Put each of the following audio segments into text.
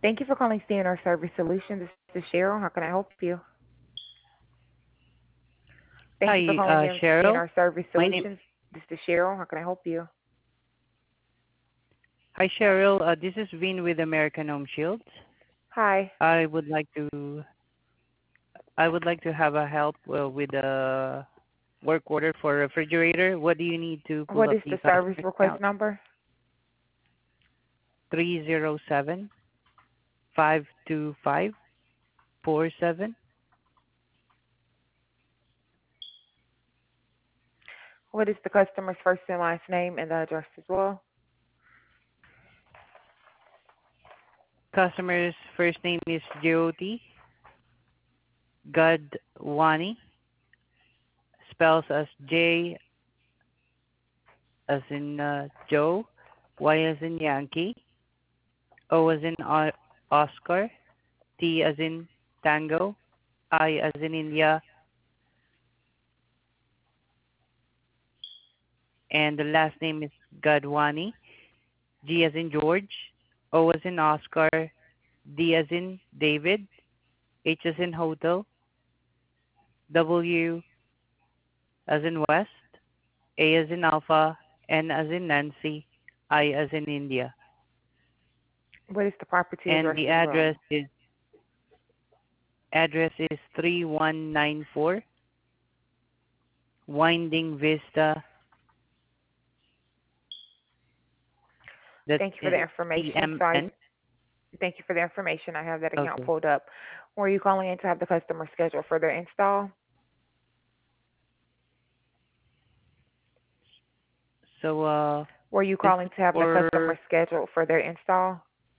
Thank you for calling CNR Service Solutions. This is Cheryl. How can I help you? Thank you for Hi, calling in Cheryl. CNR Service My name. Solutions. This is Cheryl. How can I help you? Hi, Cheryl. This is Vin with American Home Shields. Hi. I would like to. I would like to have a help with a work order for a refrigerator. What do you need to pull What up is the the service customer request account? number? 307-525-47. What is the customer's first and last name and the address as well? Customer's first name is Jyoti Gadwani, spells as J as in Joe, Y as in Yankee, O as in Oscar, T as in Tango, I as in India, and the last name is Gadwani, G as in George, O as in Oscar, D as in David, H as in Hotel, W as in West, A as in Alpha, N as in Nancy, I as in India. What is the property And address the as well? address is 3194 Winding Vista. That's Thank you for the in information. CMN. Thank you for the information. I have that account Okay. pulled up. Were you calling in to have the customer schedule for their install? So Were you this calling is to have the customer for scheduled for their install?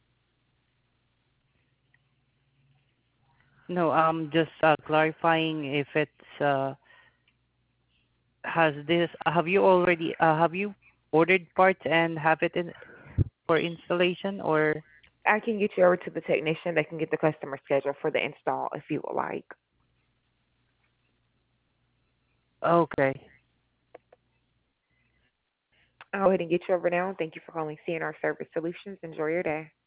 no. Just clarifying if it's has this. Have you ordered parts and have it in for installation or I can get you over to the technician. They can get the customer schedule for the install if you would like. okay? I'll go ahead and get you over now. Thank you for calling CNR Service Solutions. Enjoy your day.